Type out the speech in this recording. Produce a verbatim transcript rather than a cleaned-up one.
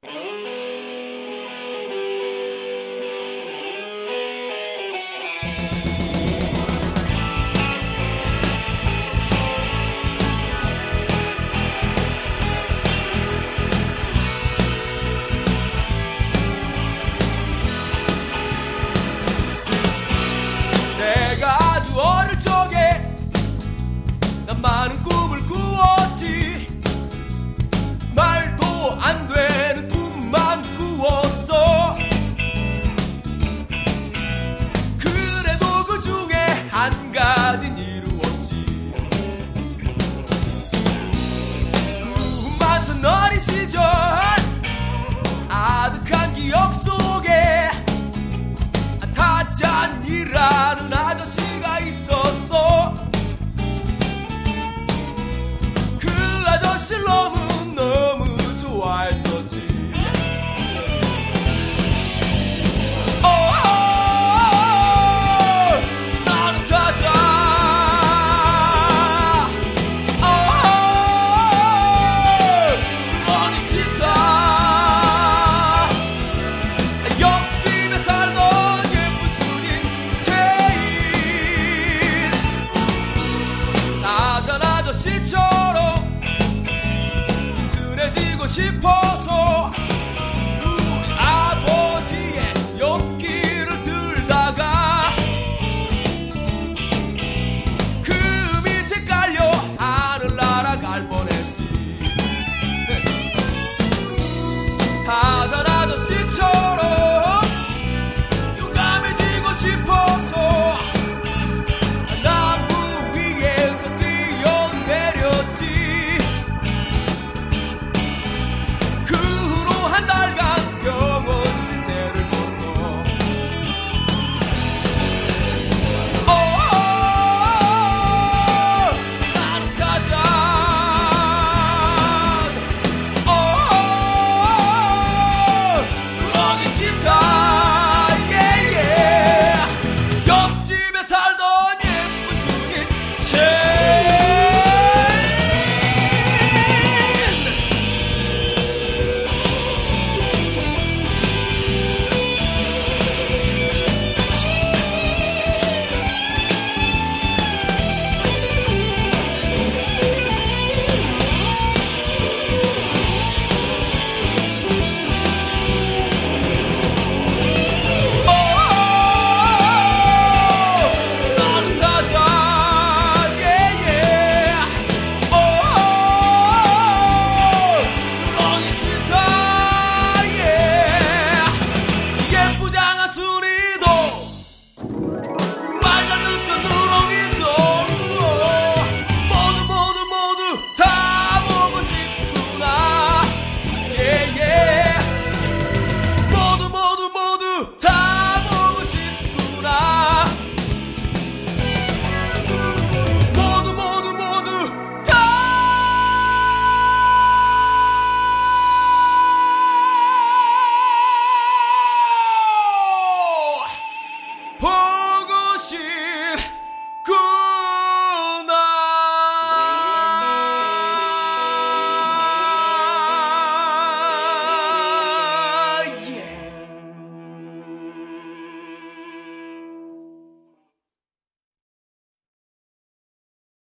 많은 꿈을 꾸었지. 말도 안 되는 꿈만 꾸었어. 그래도 그 중에 한 가지는 이루었지. 꿈 많던 어린 시절 아득한 기억 속에 타잔이라는 아저씨가 있었어. 아저씨를 너무너무 좋아했었지. 오, 나는 타자. 오, 너는 치타. 옆집에 살던 예쁜 순인 제인. 타잔 아저씨처럼 싶어서